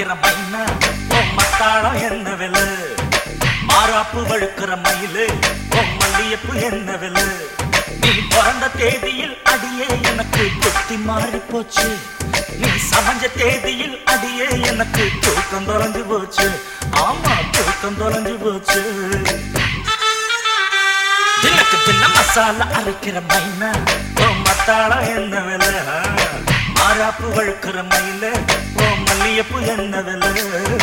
அரைக்கிற மைனா மத்தாளம் என்ன விலை மாறாப்பு வழுக்கிற மயிலு மல்லியப்பு என்ன விலை நீ பிறந்த தேதியில் அடியே எனக்கு புத்தி மாறி போச்சு நீ சமஞ்ச தேதியில் அடியே எனக்கு தூக்கம் தொலைஞ்சு போச்சு ஆமா தூக்கம் தொலைஞ்சு போச்சு தினக்கு தின மசாலா அரைக்கிற மைனா மத்தாளம் என்ன விலை மாறாப்பு வழுக்கிற மயில மல்லியப்பு என்ன விலை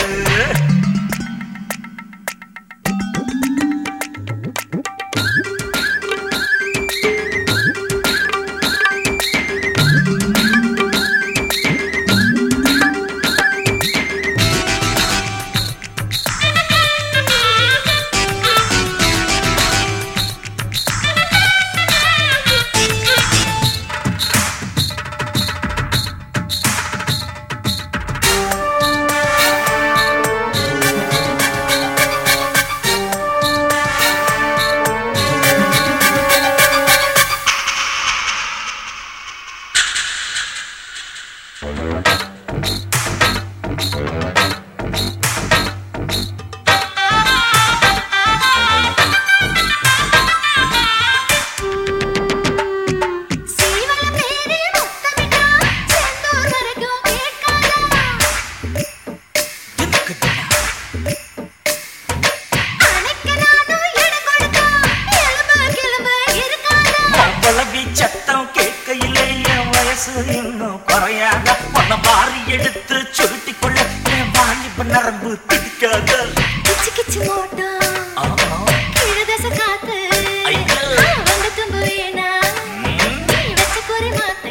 சத்தம் கேட்கையிலே என் வயசு இன்னும் குறையாத உன்னை வாரி எடுத்து சுருட்டி கொள்ள என் வாலிப நரம்பு பிடிக்காத கிச்சு கிச்சு மோட்டம் கிழதச காத்து வந்து தும்பு வேணா நீ வச்ச குறி மாத்து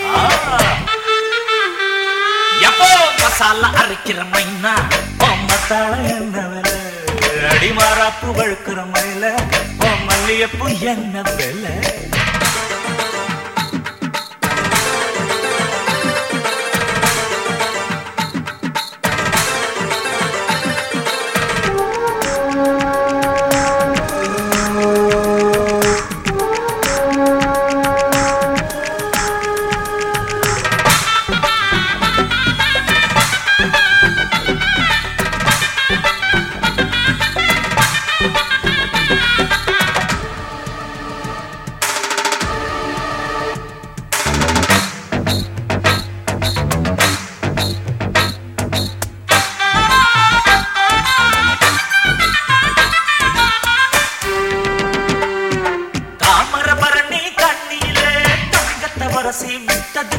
எப்போ மசாலா அரைக்கிற மைனா மத்தாளம் என்ன விலை அடிமாறாப்பு வழுக்கிற மயில மல்லியப்பு என்ன விலை வரசி விட்டது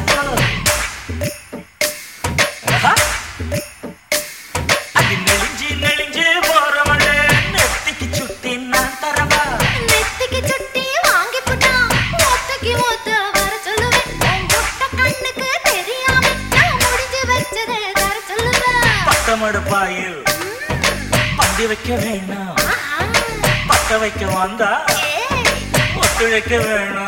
அது நெளிஞ்சு நெளிஞ்சு போறவளே நெத்திக்கு சுட்டி நான் தரவா நெத்திக்கு சுட்டி வாங்கி போட்டா ஒத்தக்கு ஒத்த வர சொல்லுவேன் முட்ட கண்ணுக்கு தெரியாம நான் முடிஞ்சு வச்சதே தர சொல்லுவேன் பத்தமடுப்பாயில் பந்தி வைக்க வேணாம் பத்த வைக்க வந்தா ஒத்துழைக்க வேணாம்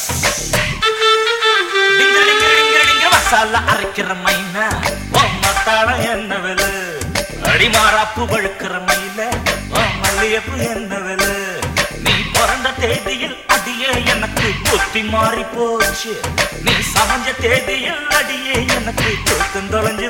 மசாலா அரைக்கிற மைனா மத்தாளம் என்ன விலை அடிமாறாப்பு வழுக்கிற மயில மல்லியப்பு என்ன விலை நீ பிறந்த தேதியில் அடியே எனக்கு புத்தி மாறி போச்சு நீ சமஞ்ச தேதியில் அடியே எனக்கு தூக்கம் தொலைஞ்சு